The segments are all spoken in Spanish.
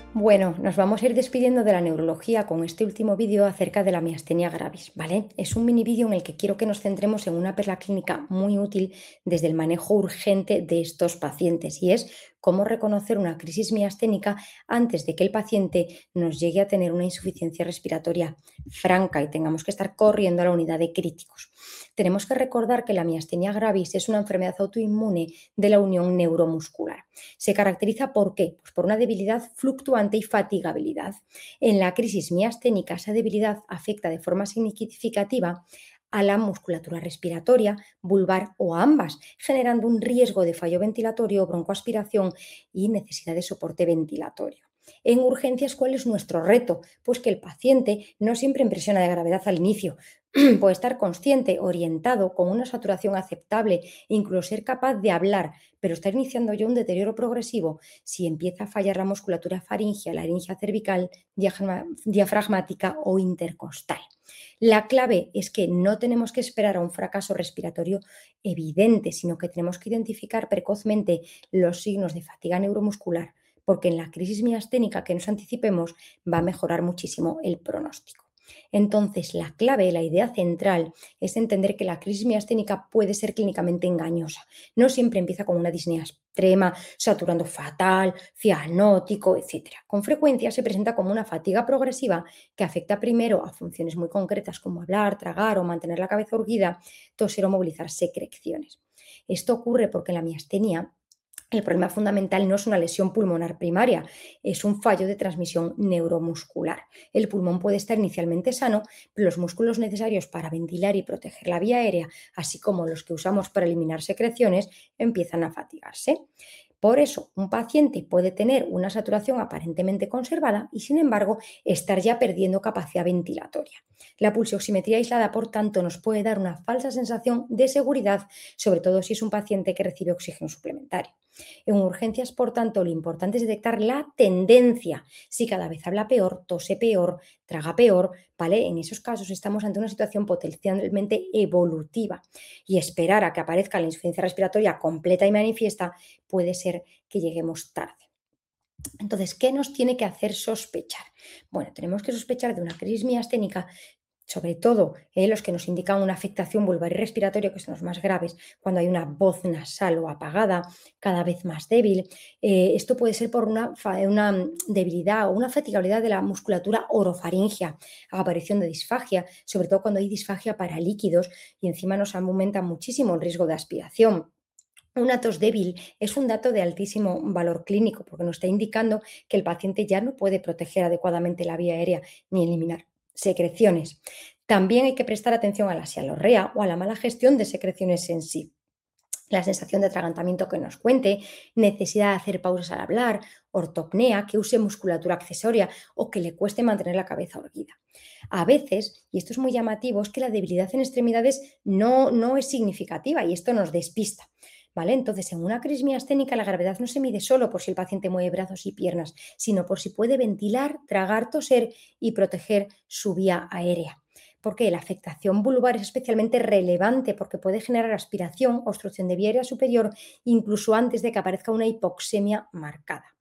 Bueno, nos vamos a ir despidiendo de la neurología con este último vídeo acerca de la miastenia gravis, ¿vale? Es un mini vídeo en el que quiero que nos centremos en una perla clínica muy útil desde el manejo urgente de estos pacientes y es cómo reconocer una crisis miasténica antes de que el paciente nos llegue a tener una insuficiencia respiratoria franca y tengamos que estar corriendo a la unidad de críticos. Tenemos que recordar que la miastenia gravis es una enfermedad autoinmune de la unión neuromuscular. Se caracteriza ¿por qué? Pues por una debilidad fluctuante y fatigabilidad. En la crisis miasténica, esa debilidad afecta de forma significativa a la musculatura respiratoria, vulvar o a ambas, generando un riesgo de fallo ventilatorio, broncoaspiración y necesidad de soporte ventilatorio. En urgencias, ¿cuál es nuestro reto? Pues que el paciente no siempre impresiona de gravedad al inicio. Puede estar consciente, orientado, con una saturación aceptable, incluso ser capaz de hablar, pero está iniciando ya un deterioro progresivo si empieza a fallar la musculatura faringea, laringia cervical, diafragmática o intercostal. La clave es que no tenemos que esperar a un fracaso respiratorio evidente, sino que tenemos que identificar precozmente los signos de fatiga neuromuscular, porque en la crisis miasténica que nos anticipemos va a mejorar muchísimo el pronóstico. Entonces, la clave, la idea central, es entender que la crisis miasténica puede ser clínicamente engañosa. No siempre empieza con una disnea extrema, saturando fatal, cianótico, etc. Con frecuencia se presenta como una fatiga progresiva que afecta primero a funciones muy concretas como hablar, tragar o mantener la cabeza erguida, toser o movilizar secreciones. Esto ocurre porque la miastenia, el problema fundamental no es una lesión pulmonar primaria, es un fallo de transmisión neuromuscular. El pulmón puede estar inicialmente sano, pero los músculos necesarios para ventilar y proteger la vía aérea, así como los que usamos para eliminar secreciones, empiezan a fatigarse. Por eso, un paciente puede tener una saturación aparentemente conservada y, sin embargo, estar ya perdiendo capacidad ventilatoria. La pulsioximetría aislada, por tanto, nos puede dar una falsa sensación de seguridad, sobre todo si es un paciente que recibe oxígeno suplementario. En urgencias, por tanto, lo importante es detectar la tendencia. Si cada vez habla peor, tose peor, traga peor, ¿vale? En esos casos estamos ante una situación potencialmente evolutiva y esperar a que aparezca la insuficiencia respiratoria completa y manifiesta puede ser que lleguemos tarde. Entonces, ¿qué nos tiene que hacer sospechar? Bueno, tenemos que sospechar de una crisis miasténica, sobre todo los que nos indican una afectación vulvar y respiratoria, que son los más graves, cuando hay una voz nasal o apagada, cada vez más débil. Esto puede ser por una debilidad o una fatigabilidad de la musculatura orofaringea, aparición de disfagia, sobre todo cuando hay disfagia para líquidos y encima nos aumenta muchísimo el riesgo de aspiración. Una tos débil es un dato de altísimo valor clínico porque nos está indicando que el paciente ya no puede proteger adecuadamente la vía aérea ni eliminar secreciones. También hay que prestar atención a la sialorrea o a la mala gestión de secreciones en sí. La sensación de atragantamiento que nos cuente, necesidad de hacer pausas al hablar, ortopnea, que use musculatura accesoria o que le cueste mantener la cabeza erguida. A veces, y esto es muy llamativo, es que la debilidad en extremidades no es significativa y esto nos despista. ¿Vale? Entonces, en una crisis miasténica la gravedad no se mide solo por si el paciente mueve brazos y piernas, sino por si puede ventilar, tragar, toser y proteger su vía aérea. Porque la afectación vulvar es especialmente relevante porque puede generar aspiración, obstrucción de vía aérea superior, incluso antes de que aparezca una hipoxemia marcada.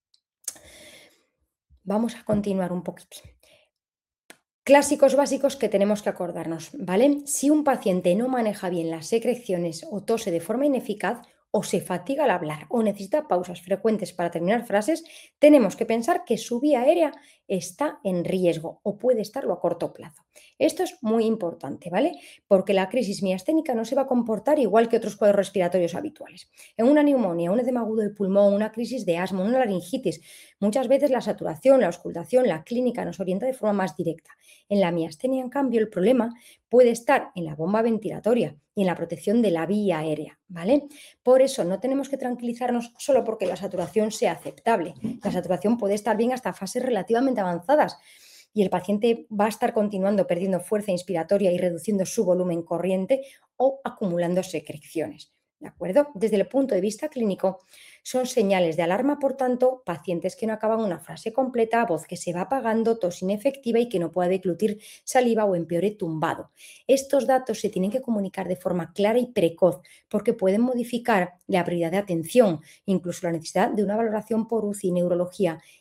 Vamos a continuar un poquitín. Clásicos básicos que tenemos que acordarnos, ¿vale? Si un paciente no maneja bien las secreciones o tose de forma ineficaz, o se fatiga al hablar o necesita pausas frecuentes para terminar frases, tenemos que pensar que su vía aérea está en riesgo o puede estarlo a corto plazo. Esto es muy importante, ¿vale? Porque la crisis miasténica no se va a comportar igual que otros cuadros respiratorios habituales. En una neumonía, un edema agudo del pulmón, una crisis de asma, una laringitis, muchas veces la saturación, la auscultación, la clínica nos orienta de forma más directa. En la miastenia, en cambio, el problema puede estar en la bomba ventilatoria y en la protección de la vía aérea, ¿vale? Por eso no tenemos que tranquilizarnos solo porque la saturación sea aceptable. La saturación puede estar bien hasta fases relativamente avanzadas y el paciente va a estar continuando perdiendo fuerza inspiratoria y reduciendo su volumen corriente o acumulando secreciones. ¿De acuerdo? Desde el punto de vista clínico, son señales de alarma, por tanto, pacientes que no acaban una frase completa, voz que se va apagando, tos inefectiva y que no puede deglutir saliva o empeore tumbado. Estos datos se tienen que comunicar de forma clara y precoz porque pueden modificar la prioridad de atención, incluso la necesidad de una valoración por UCI y neurología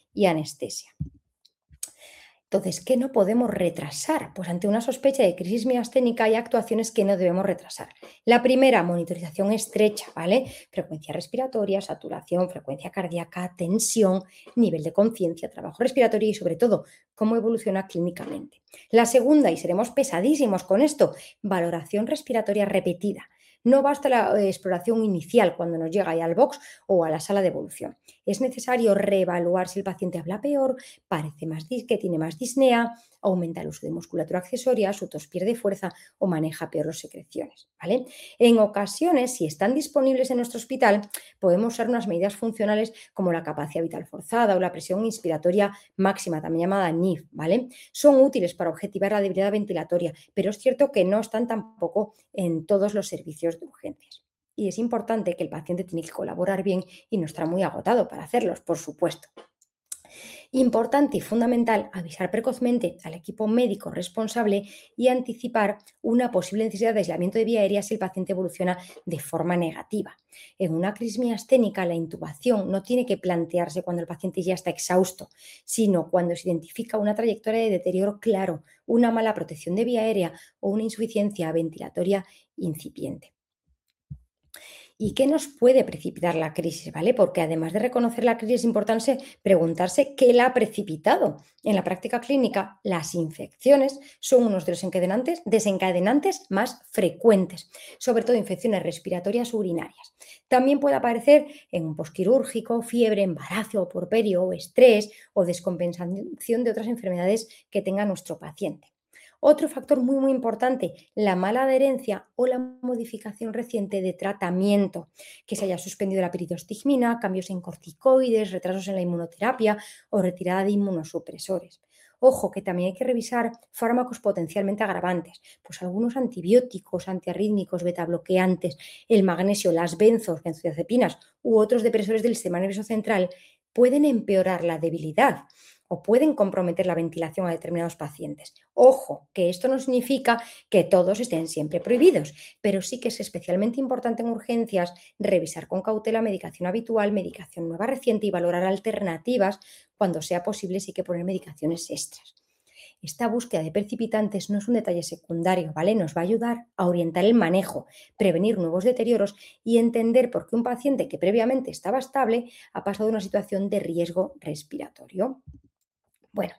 y anestesia. Entonces, ¿qué no podemos retrasar? Pues ante una sospecha de crisis miasténica hay actuaciones que no debemos retrasar. La primera, monitorización estrecha, ¿vale? Frecuencia respiratoria, saturación, frecuencia cardíaca, tensión, nivel de conciencia, trabajo respiratorio y sobre todo cómo evoluciona clínicamente. La segunda, y seremos pesadísimos con esto, valoración respiratoria repetida. No basta la exploración inicial cuando nos llega ahí al box o a la sala de evolución. Es necesario reevaluar si el paciente habla peor, parece más que tiene más disnea, aumenta el uso de musculatura accesoria, su tos pierde fuerza o maneja peor las secreciones, ¿vale? En ocasiones, si están disponibles en nuestro hospital, podemos usar unas medidas funcionales como la capacidad vital forzada o la presión inspiratoria máxima, también llamada NIF, ¿vale? Son útiles para objetivar la debilidad ventilatoria, pero es cierto que no están tampoco en todos los servicios de urgencias. Y es importante que el paciente tiene que colaborar bien y no estará muy agotado para hacerlos, por supuesto. Importante y fundamental avisar precozmente al equipo médico responsable y anticipar una posible necesidad de aislamiento de vía aérea si el paciente evoluciona de forma negativa. En una crisis miasténica, la intubación no tiene que plantearse cuando el paciente ya está exhausto, sino cuando se identifica una trayectoria de deterioro claro, una mala protección de vía aérea o una insuficiencia ventilatoria incipiente. ¿Y qué nos puede precipitar la crisis? ¿Vale? Porque además de reconocer la crisis es importante preguntarse qué la ha precipitado. En la práctica clínica, las infecciones son uno de los desencadenantes más frecuentes, sobre todo infecciones respiratorias urinarias. También puede aparecer en un posquirúrgico, fiebre, embarazo, porperio o estrés o descompensación de otras enfermedades que tenga nuestro paciente. Otro factor muy importante, la mala adherencia o la modificación reciente de tratamiento, que se haya suspendido la piridostigmina, cambios en corticoides, retrasos en la inmunoterapia o retirada de inmunosupresores. Ojo, que también hay que revisar fármacos potencialmente agravantes, pues algunos antibióticos, antiarrítmicos, betabloqueantes, el magnesio, las benzodiazepinas u otros depresores del sistema nervioso central pueden empeorar la debilidad o pueden comprometer la ventilación a determinados pacientes. Ojo, que esto no significa que todos estén siempre prohibidos, pero sí que es especialmente importante en urgencias revisar con cautela medicación habitual, medicación nueva reciente y valorar alternativas cuando sea posible, sí que poner medicaciones extras. Esta búsqueda de precipitantes no es un detalle secundario, ¿vale? Nos va a ayudar a orientar el manejo, prevenir nuevos deterioros y entender por qué un paciente que previamente estaba estable ha pasado a una situación de riesgo respiratorio. Bueno,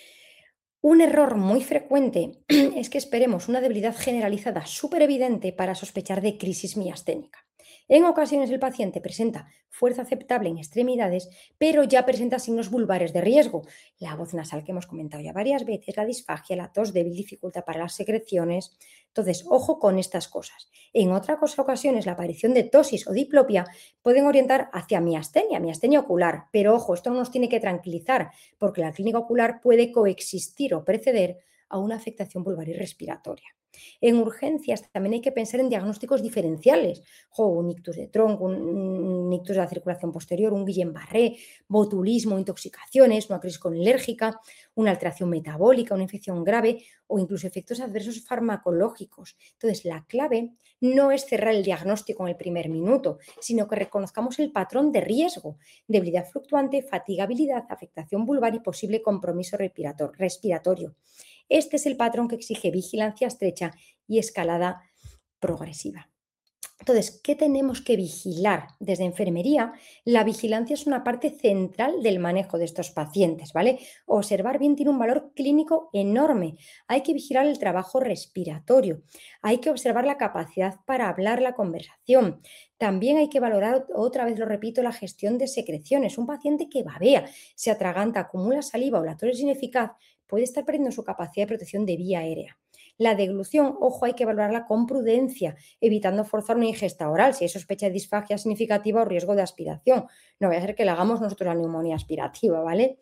un error muy frecuente es que esperemos una debilidad generalizada súper evidente para sospechar de crisis miasténica. En ocasiones el paciente presenta fuerza aceptable en extremidades, pero ya presenta signos vulvares de riesgo. La voz nasal que hemos comentado ya varias veces, la disfagia, la tos débil, dificultad para las secreciones. Entonces, ojo con estas cosas. En otras ocasiones, la aparición de tosis o diplopia pueden orientar hacia miastenia ocular. Pero ojo, esto no nos tiene que tranquilizar porque la clínica ocular puede coexistir o preceder a una afectación vulvar y respiratoria. En urgencias también hay que pensar en diagnósticos diferenciales, un ictus de tronco, un ictus de la circulación posterior, un Guillain-Barré, botulismo, intoxicaciones, una crisis colérgica, una alteración metabólica, una infección grave o incluso efectos adversos farmacológicos. Entonces, la clave no es cerrar el diagnóstico en el primer minuto, sino que reconozcamos el patrón de riesgo, debilidad fluctuante, fatigabilidad, afectación vulvar y posible compromiso respiratorio. Este es el patrón que exige vigilancia estrecha y escalada progresiva. Entonces, ¿qué tenemos que vigilar? Desde enfermería, la vigilancia es una parte central del manejo de estos pacientes, ¿vale? Observar bien tiene un valor clínico enorme. Hay que vigilar el trabajo respiratorio, hay que observar la capacidad para hablar la conversación. También hay que valorar, otra vez lo repito, la gestión de secreciones. Un paciente que babea, se atraganta, acumula saliva o la tos es ineficaz, puede estar perdiendo su capacidad de protección de vía aérea. La deglución, ojo, hay que valorarla con prudencia, evitando forzar una ingesta oral si hay sospecha de disfagia significativa o riesgo de aspiración. No vaya a ser que le hagamos nosotros la neumonía aspirativa, ¿vale?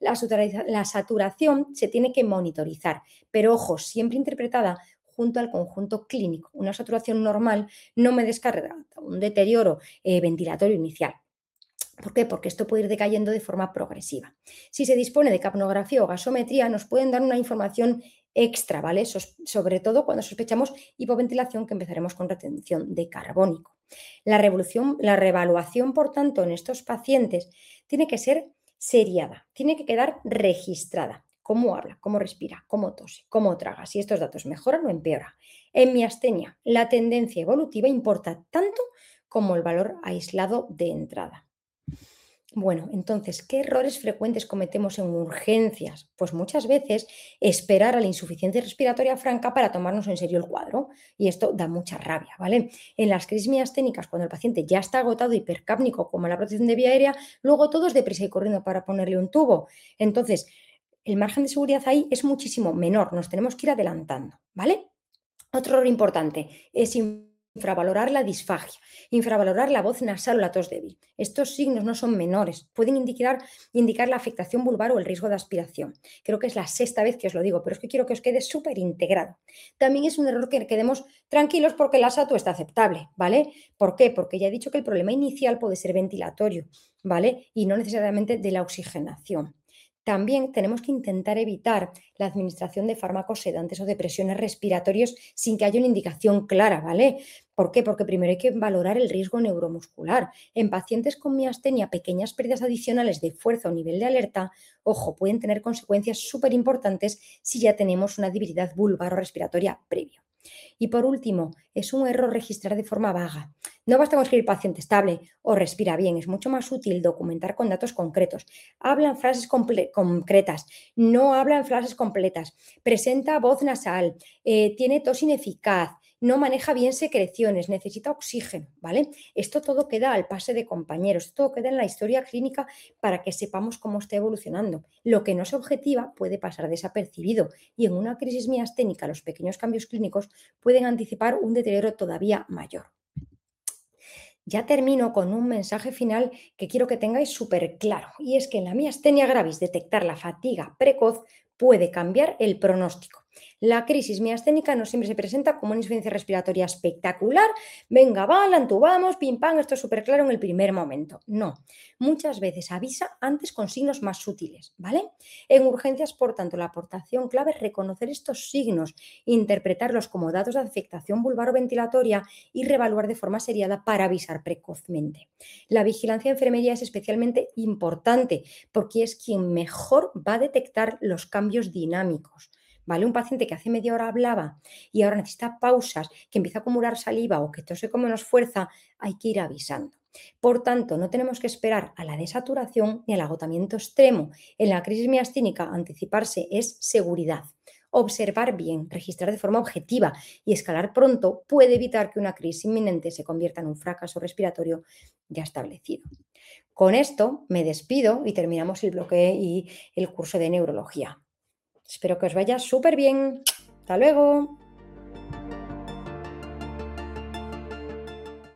La saturación se tiene que monitorizar, pero ojo, siempre interpretada junto al conjunto clínico. Una saturación normal no me descarga un deterioro ventilatorio inicial. ¿Por qué? Porque esto puede ir decayendo de forma progresiva. Si se dispone de capnografía o gasometría, nos pueden dar una información extra, ¿vale? Sobre todo cuando sospechamos hipoventilación, que empezaremos con retención de carbónico. La reevaluación, por tanto, en estos pacientes tiene que ser seriada, tiene que quedar registrada. Cómo habla, cómo respira, cómo tose, cómo traga, si estos datos mejoran o empeoran. En miastenia, la tendencia evolutiva importa tanto como el valor aislado de entrada. Bueno, entonces, ¿qué errores frecuentes cometemos en urgencias? Pues muchas veces esperar a la insuficiencia respiratoria franca para tomarnos en serio el cuadro. Y esto da mucha rabia, ¿vale? En las crisis miasténicas, cuando el paciente ya está agotado, hipercápnico, como en la protección de vía aérea, luego todos deprisa y corriendo para ponerle un tubo. Entonces, el margen de seguridad ahí es muchísimo menor, nos tenemos que ir adelantando, ¿vale? Otro error importante es infravalorar la disfagia, infravalorar la voz nasal o la tos débil. Estos signos no son menores, pueden indicar la afectación vulvar o el riesgo de aspiración. Creo que es la sexta vez que os lo digo, pero es que quiero que os quede súper integrado. También es un error que quedemos tranquilos porque el ASATU está aceptable, ¿vale? ¿Por qué? Porque ya he dicho que el problema inicial puede ser ventilatorio, ¿vale? Y no necesariamente de la oxigenación. También tenemos que intentar evitar la administración de fármacos sedantes o depresiones respiratorios sin que haya una indicación clara, ¿vale? ¿Por qué? Porque primero hay que valorar el riesgo neuromuscular. En pacientes con miastenia, pequeñas pérdidas adicionales de fuerza o nivel de alerta, ojo, pueden tener consecuencias súper importantes si ya tenemos una debilidad vulvar o respiratoria previa. Y por último, es un error registrar de forma vaga. No basta con escribir paciente estable o respira bien, es mucho más útil documentar con datos concretos. Habla en frases concretas, no habla en frases completas, presenta voz nasal, tiene tos ineficaz, no maneja bien secreciones, necesita oxígeno, ¿vale? Esto todo queda al pase de compañeros, esto todo queda en la historia clínica para que sepamos cómo está evolucionando. Lo que no se objetiva puede pasar desapercibido y en una crisis miasténica los pequeños cambios clínicos pueden anticipar un deterioro todavía mayor. Ya termino con un mensaje final que quiero que tengáis súper claro, y es que en la miastenia gravis detectar la fatiga precoz puede cambiar el pronóstico. La crisis miasténica no siempre se presenta como una insuficiencia respiratoria espectacular. Venga, va, la entubamos, pim pam, esto es súper claro en el primer momento. No, muchas veces avisa antes con signos más sutiles, ¿vale? En urgencias, por tanto, la aportación clave es reconocer estos signos, interpretarlos como datos de afectación vulvar o ventilatoria y reevaluar de forma seriada para avisar precozmente. La vigilancia de enfermería es especialmente importante porque es quien mejor va a detectar los cambios dinámicos. ¿Vale? Un paciente que hace media hora hablaba y ahora necesita pausas, que empieza a acumular saliva o que tose con menos fuerza, hay que ir avisando. Por tanto, no tenemos que esperar a la desaturación ni al agotamiento extremo. En la crisis miastínica, anticiparse es seguridad. Observar bien, registrar de forma objetiva y escalar pronto puede evitar que una crisis inminente se convierta en un fracaso respiratorio ya establecido. Con esto me despido y terminamos el bloque y el curso de neurología. Espero que os vaya súper bien. Hasta luego.